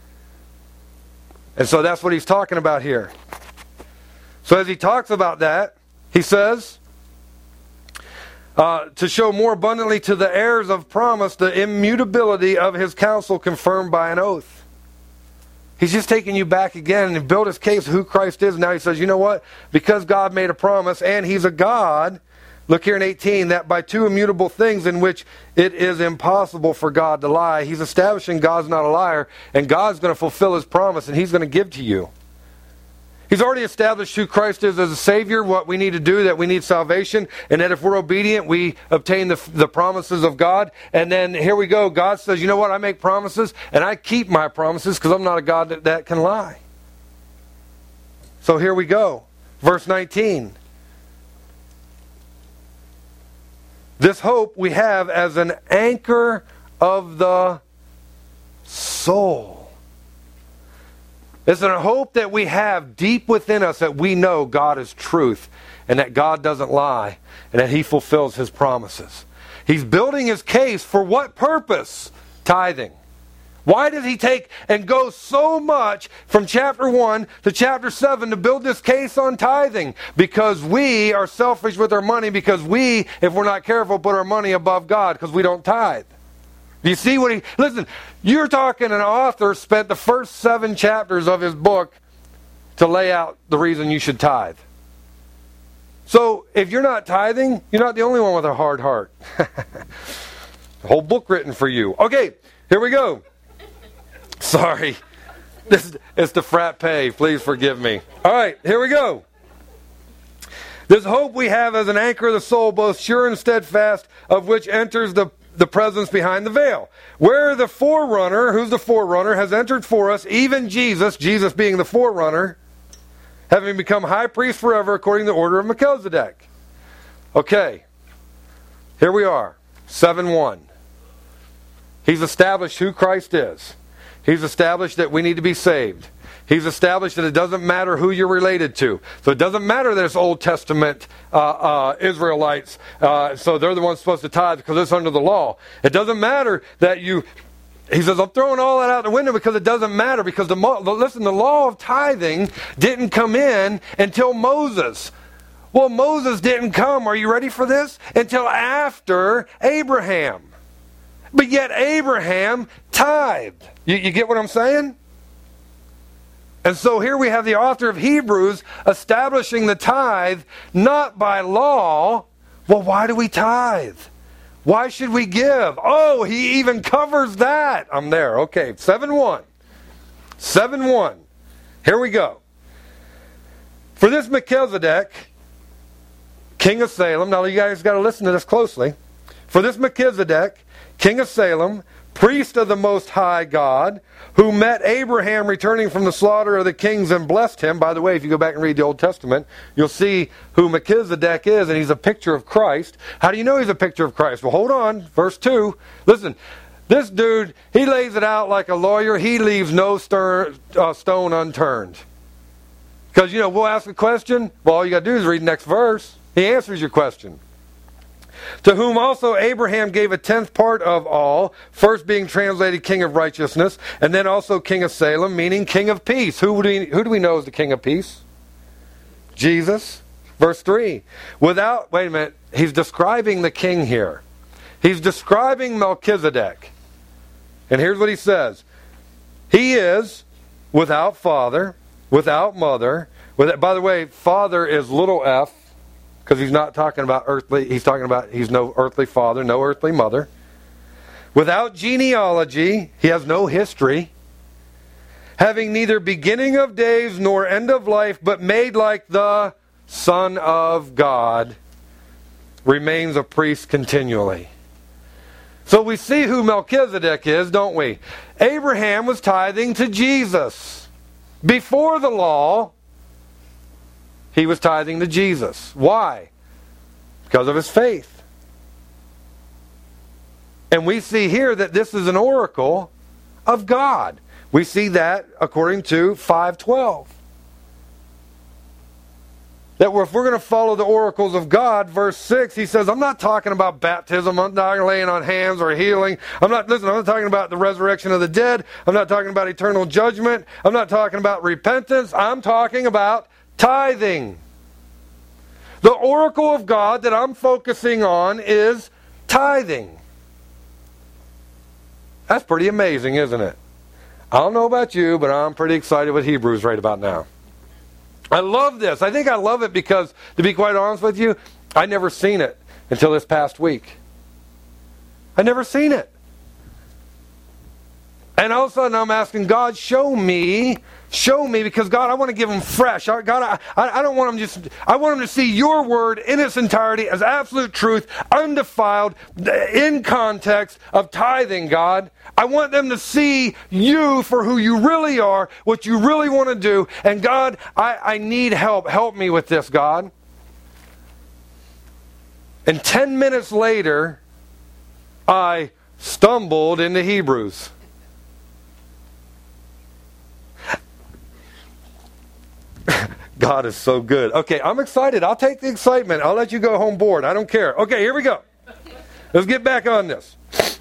And so that's what he's talking about here. So as he talks about that, he says, uh, to show more abundantly to the heirs of promise the immutability of his counsel confirmed by an oath. He's just taking you back again and built his case of who Christ is. Now he says, you know what? Because God made a promise and he's a God, look here in eighteen, that by two immutable things in which it is impossible for God to lie, he's establishing God's not a liar, and God's going to fulfill his promise, and he's going to give to you. He's already established who Christ is as a Savior, what we need to do, that we need salvation, and that if we're obedient, we obtain the, the promises of God. And then here we go. God says, you know what? I make promises, and I keep my promises because I'm not a God that, that can lie. So here we go. Verse nineteen. This hope we have as an anchor of the soul. It's a hope that we have deep within us that we know God is truth and that God doesn't lie and that he fulfills his promises. He's building his case for what purpose? Tithing. Why does he take and go so much from chapter one to chapter seven to build this case on tithing? Because we are selfish with our money, because we, if we're not careful, put our money above God because we don't tithe. Do you see what he... Listen, you're talking an author spent the first seven chapters of his book to lay out the reason you should tithe. So, if you're not tithing, you're not the only one with a hard heart. The whole book written for you. Okay, here we go. Sorry. This is the frat pay. Please forgive me. All right, here we go. This hope we have as an anchor of the soul, both sure and steadfast, of which enters the the presence behind the veil. Where the forerunner, who's the forerunner, has entered for us, even Jesus, Jesus being the forerunner, having become high priest forever according to the order of Melchizedek. Okay, here we are, seven one. He's established who Christ is. He's established that we need to be saved. He's established that it doesn't matter who you're related to. So it doesn't matter that it's Old Testament uh, uh, Israelites, uh, so they're the ones supposed to tithe because it's under the law. It doesn't matter that you... He says, I'm throwing all that out the window because it doesn't matter. Because, the listen, the law of tithing didn't come in until Moses. Well, Moses didn't come, are you ready for this? Until after Abraham. But yet Abraham tithed. You, you get what I'm saying? And so here we have the author of Hebrews establishing the tithe not by law. Well, why do we tithe? Why should we give? Oh, he even covers that. I'm there. Okay, seven one. seven one. Here we go. For this Melchizedek, king of Salem, now you guys got to listen to this closely. For this Melchizedek, king of Salem, priest of the Most High God, who met Abraham returning from the slaughter of the kings and blessed him. By the way, if you go back and read the Old Testament, you'll see who Melchizedek is, and he's a picture of Christ. How do you know he's a picture of Christ? Well, hold on. Verse two. Listen, this dude, he lays it out like a lawyer. He leaves no stir, uh, stone unturned. Because, you know, we'll ask a question. Well, all you got to do is read the next verse. He answers your question. To whom also Abraham gave a tenth part of all, first being translated King of Righteousness, and then also King of Salem, meaning King of Peace. Who do we, who do we know is the King of Peace? Jesus. Verse three. Without, wait a minute, he's describing the king here. He's describing Melchizedek. And here's what he says. He is without father, without mother. With, by the way, father is little f. Because he's not talking about earthly, he's talking about he's no earthly father, no earthly mother. Without genealogy, he has no history. Having neither beginning of days nor end of life, but made like the Son of God, remains a priest continually. So we see who Melchizedek is, don't we? Abraham was tithing to Jesus. Before the law, he was tithing to Jesus. Why? Because of his faith. And we see here that this is an oracle of God. We see that according to five twelve. That if we're going to follow the oracles of God, verse six, he says, I'm not talking about baptism, I'm not laying on hands or healing. I'm not, listen, I'm not talking about the resurrection of the dead. I'm not talking about eternal judgment. I'm not talking about repentance. I'm talking about tithing. The oracle of God that I'm focusing on is tithing. That's pretty amazing, isn't it? I don't know about you, but I'm pretty excited with Hebrews right about now. I love this. I think I love it because, to be quite honest with you, I never seen it until this past week. I never seen it. And all of a sudden I'm asking God, show me, show me, because God, I want to give them fresh. God, I, I don't want them just, I want them to see your word in its entirety as absolute truth, undefiled, in context of tithing, God. I want them to see you for who you really are, what you really want to do. And God, I, I need help. Help me with this, God. And ten minutes later, I stumbled into Hebrews. God is so good. Okay, I'm excited. I'll take the excitement. I'll let you go home bored. I don't care. Okay, here we go. Let's get back on this.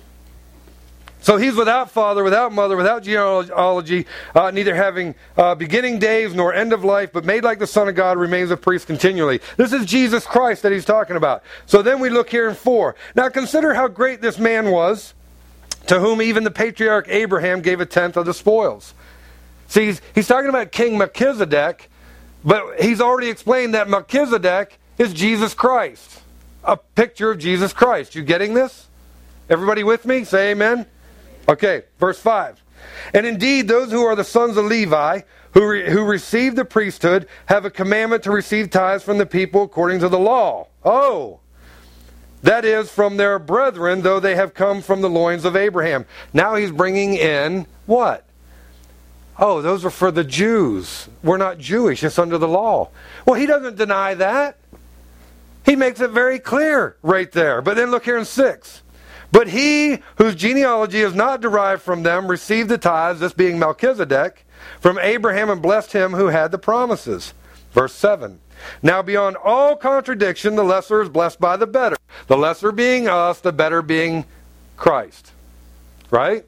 So he's without father, without mother, without genealogy, uh, neither having uh, beginning days nor end of life, but made like the Son of God, remains a priest continually. This is Jesus Christ that he's talking about. So then we look here in four. Now consider how great this man was, to whom even the patriarch Abraham gave a tenth of the spoils. See, he's, he's talking about King Melchizedek, but he's already explained that Melchizedek is Jesus Christ. A picture of Jesus Christ. You getting this? Everybody with me? Say amen. Okay, verse five. And indeed, those who are the sons of Levi, who, re- who receive the priesthood, have a commandment to receive tithes from the people according to the law. Oh, that is from their brethren, though they have come from the loins of Abraham. Now he's bringing in what? Oh, those are for the Jews. We're not Jewish. It's under the law. Well, he doesn't deny that. He makes it very clear right there. But then look here in six. But he whose genealogy is not derived from them received the tithes, this being Melchizedek, from Abraham, and blessed him who had the promises. Verse seven. Now beyond all contradiction, the lesser is blessed by the better. The lesser being us, the better being Christ. Right?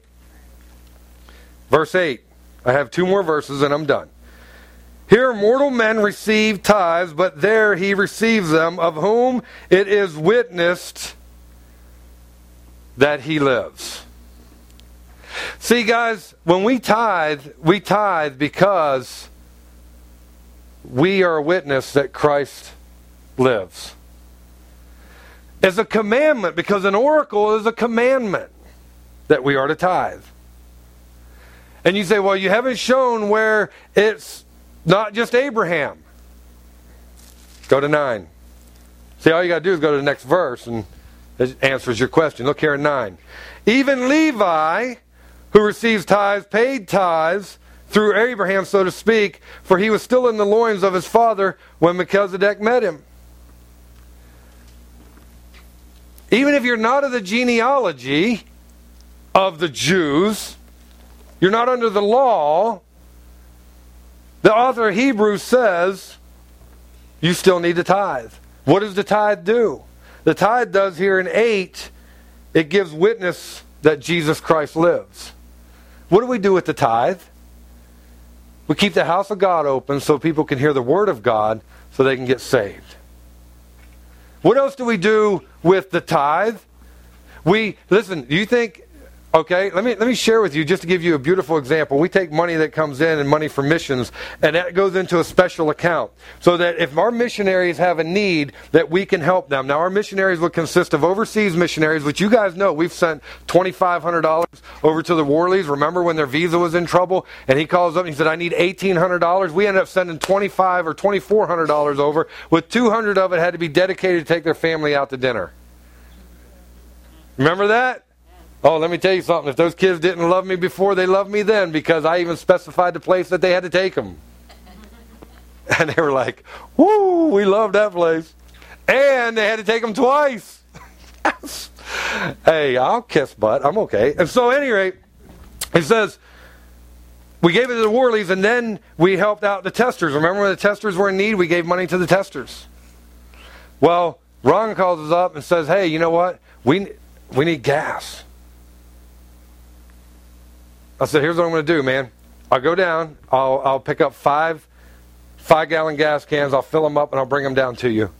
Verse eight. I have two more verses and I'm done. Here mortal men receive tithes, but there he receives them, of whom it is witnessed that he lives. See, guys, when we tithe, we tithe because we are a witness that Christ lives. It's a commandment, because an oracle is a commandment that we are to tithe. And you say, well, you haven't shown where it's not just Abraham. Go to nine. See, all you got to do is go to the next verse and it answers your question. Look here in nine. Even Levi, who receives tithes, paid tithes through Abraham, so to speak, for he was still in the loins of his father when Melchizedek met him. Even if you're not of the genealogy of the Jews, you're not under the law, the author of Hebrews says you still need to tithe. What does the tithe do? The tithe does here in eight, it gives witness that Jesus Christ lives. What do we do with the tithe? We keep the house of God open so people can hear the word of God so they can get saved. What else do we do with the tithe? We, listen, do you think... Okay, let me let me share with you, just to give you a beautiful example. We take money that comes in and money for missions, and that goes into a special account. So that if our missionaries have a need, that we can help them. Now, our missionaries would consist of overseas missionaries, which you guys know. We've sent twenty-five hundred dollars over to the Worleys. Remember when their visa was in trouble? And he calls up and he said, I need eighteen hundred dollars. We ended up sending twenty-five or twenty-four hundred dollars over, with two hundred of it had to be dedicated to take their family out to dinner. Remember that? Oh, let me tell you something. If those kids didn't love me before, they loved me then, because I even specified the place that they had to take them. And they were like, woo, we love that place. And they had to take them twice. Hey, I'll kiss butt. I'm okay. And so, at any rate, it says, we gave it to the Worleys, and then we helped out the testers. Remember when the testers were in need? We gave money to the testers. Well, Ron calls us up and says, hey, you know what? We, we need gas. I said, here's what I'm going to do, man. I'll go down. I'll I'll pick up five five-gallon gas cans. I'll fill them up, and I'll bring them down to you.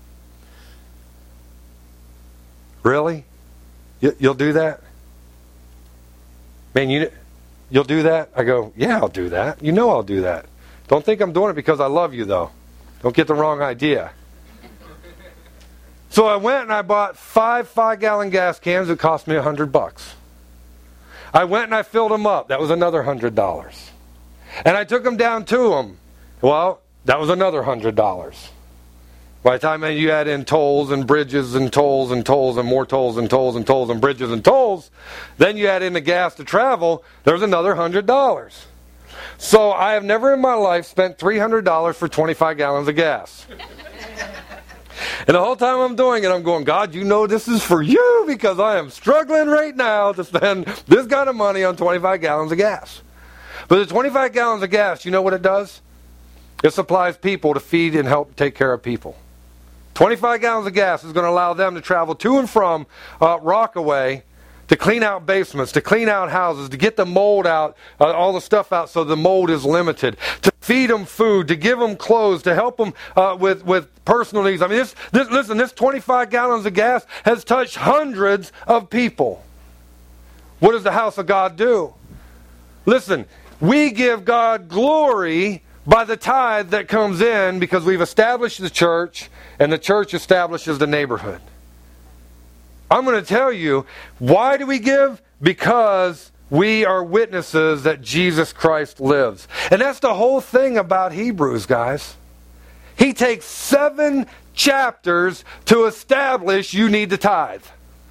Really? You, you'll do that? Man, you you'll do that? I go, yeah, I'll do that. You know I'll do that. Don't think I'm doing it because I love you, though. Don't get the wrong idea. So I went and I bought five five-gallon gas cans. It cost me a hundred bucks. I went and I filled them up. That was another hundred dollars. And I took them down to them. Well, that was another hundred dollars. By the time you add in tolls and bridges and tolls and tolls and more tolls and tolls and tolls and bridges and tolls, then you add in the gas to travel, there's another hundred dollars. So I have never in my life spent three hundred dollars for twenty-five gallons of gas. And the whole time I'm doing it, I'm going, God, you know this is for you because I am struggling right now to spend this kind of money on twenty-five gallons of gas. But the twenty-five gallons of gas, you know what it does? It supplies people to feed and help take care of people. twenty-five gallons of gas is going to allow them to travel to and from uh, Rockaway to clean out basements, to clean out houses, to get the mold out, uh, all the stuff out so the mold is limited, to feed them food, to give them clothes, to help them uh, with, with personal needs. I mean, this, this, listen, this twenty-five gallons of gas has touched hundreds of people. What does the house of God do? Listen, we give God glory by the tithe that comes in because we've established the church and the church establishes the neighborhood. I'm going to tell you, why do we give? Because we are witnesses that Jesus Christ lives. And that's the whole thing about Hebrews, guys. He takes seven chapters to establish you need to tithe.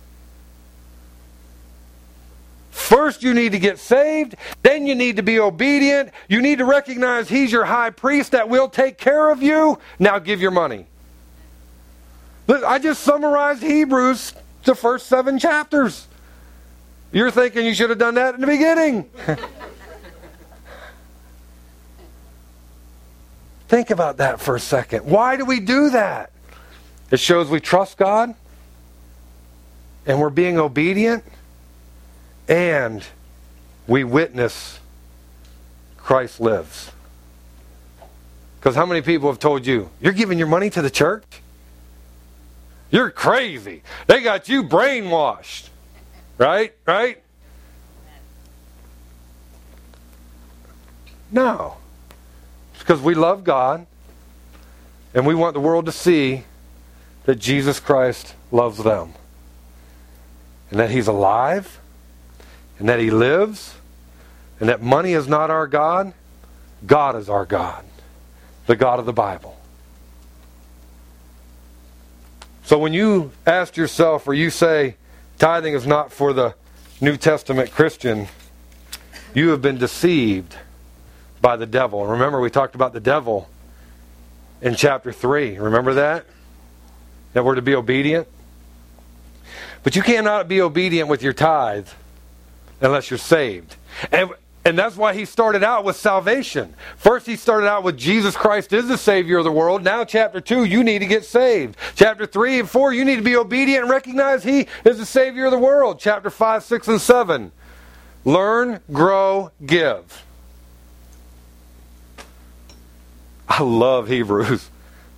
First, you need to get saved. Then you need to be obedient. You need to recognize He's your high priest that will take care of you. Now give your money. Look, I just summarized Hebrews, the first seven chapters. You're thinking you should have done that in the beginning. Think about that for a second. Why do we do that? It shows we trust God and we're being obedient. And we witness Christ lives. Because how many people have told you, you're giving your money to the church? You're crazy. They got you brainwashed. Right? Right? No. It's because we love God and we want the world to see that Jesus Christ loves them. And that He's alive. And that He lives, and that money is not our God. God is our God, the God of the Bible. So when you ask yourself, or you say, tithing is not for the New Testament Christian, you have been deceived by the devil. And remember, we talked about the devil in chapter three. Remember that? That we're to be obedient? But you cannot be obedient with your tithe unless you're saved. And, and that's why he started out with salvation. First he started out with Jesus Christ is the Savior of the world. Now chapter two, you need to get saved. Chapter three and four, you need to be obedient and recognize He is the Savior of the world. Chapter five, six, and seven, learn, grow, give. I love Hebrews.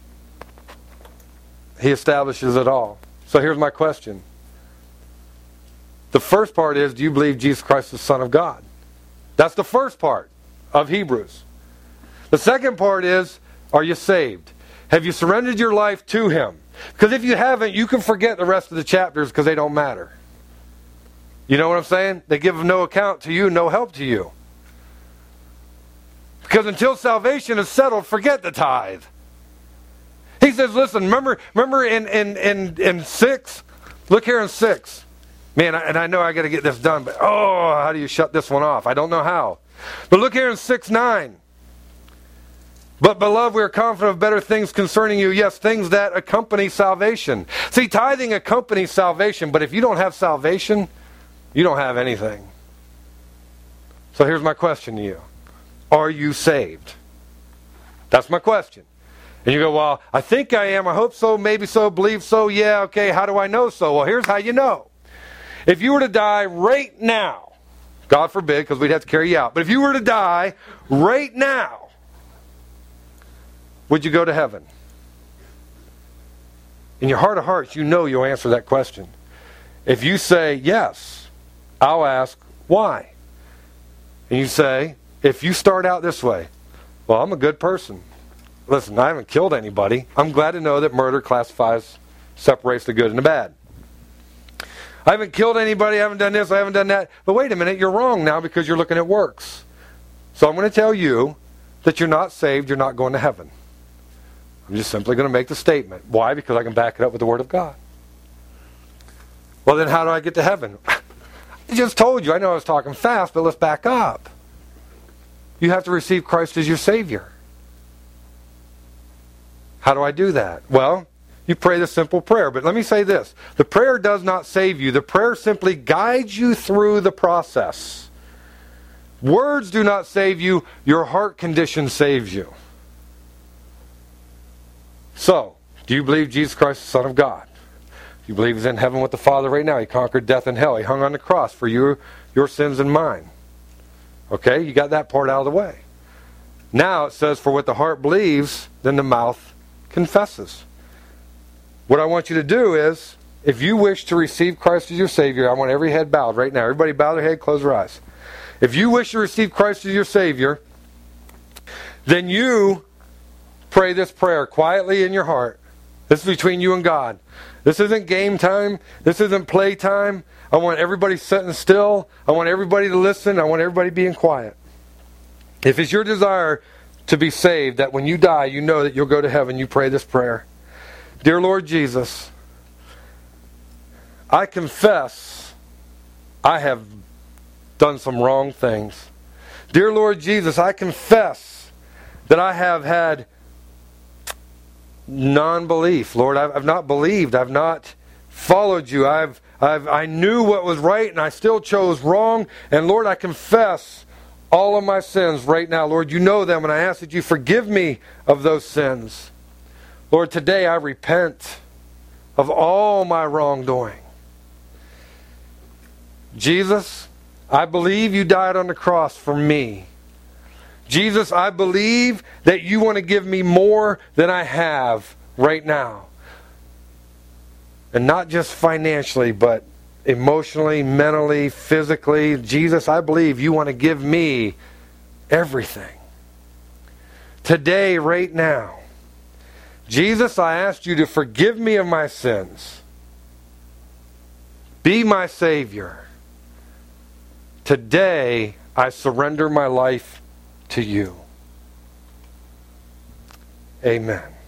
He establishes it all. So here's my question. The first part is, do you believe Jesus Christ is the Son of God? That's the first part of Hebrews. The second part is, are you saved? Have you surrendered your life to Him? Because if you haven't, you can forget the rest of the chapters because they don't matter. You know what I'm saying? They give no account to you, no help to you. Because until salvation is settled, forget the tithe. He says, listen, remember, remember in, in, in, in six? Look here in six. Man, and I know I got to get this done, but oh, how do you shut this one off? I don't know how. But look here in six nine. But beloved, we are confident of better things concerning you. Yes, things that accompany salvation. See, tithing accompanies salvation, but if you don't have salvation, you don't have anything. So here's my question to you. Are you saved? That's my question. And you go, well, I think I am. I hope so. Maybe so. Believe so. Yeah, okay. How do I know so? Well, here's how you know. If you were to die right now, God forbid, because we'd have to carry you out. But if you were to die right now, would you go to heaven? In your heart of hearts, you know you'll answer that question. If you say yes, I'll ask why. And you say, if you start out this way, well, I'm a good person. Listen, I haven't killed anybody. I'm glad to know that murder classifies, separates the good and the bad. I haven't killed anybody, I haven't done this, I haven't done that. But wait a minute, you're wrong now because you're looking at works. So I'm going to tell you that you're not saved, you're not going to heaven. I'm just simply going to make the statement. Why? Because I can back it up with the Word of God. Well, then how do I get to heaven? I just told you. I know I was talking fast, but let's back up. You have to receive Christ as your Savior. How do I do that? Well, you pray the simple prayer. But let me say this. The prayer does not save you. The prayer simply guides you through the process. Words do not save you. Your heart condition saves you. So, do you believe Jesus Christ is the Son of God? Do you believe He's in heaven with the Father right now? He conquered death and hell. He hung on the cross for your, your sins and mine. Okay, you got that part out of the way. Now it says, for what the heart believes, then the mouth confesses. What I want you to do is, if you wish to receive Christ as your Savior, I want every head bowed right now. Everybody bow their head, close their eyes. If you wish to receive Christ as your Savior, then you pray this prayer quietly in your heart. This is between you and God. This isn't game time. This isn't play time. I want everybody sitting still. I want everybody to listen. I want everybody being quiet. If it's your desire to be saved, that when you die, you know that you'll go to heaven, you pray this prayer. Dear Lord Jesus, I confess I have done some wrong things. Dear Lord Jesus, I confess that I have had non-belief. Lord, I've, I've not believed. I've not followed you. I've, I've, I knew what was right and I still chose wrong. And Lord, I confess all of my sins right now. Lord, you know them, and I ask that you forgive me of those sins. Lord, today I repent of all my wrongdoing. Jesus, I believe you died on the cross for me. Jesus, I believe that you want to give me more than I have right now. And not just financially, but emotionally, mentally, physically. Jesus, I believe you want to give me everything. Today, right now. Jesus, I ask you to forgive me of my sins. Be my Savior. Today, I surrender my life to you. Amen.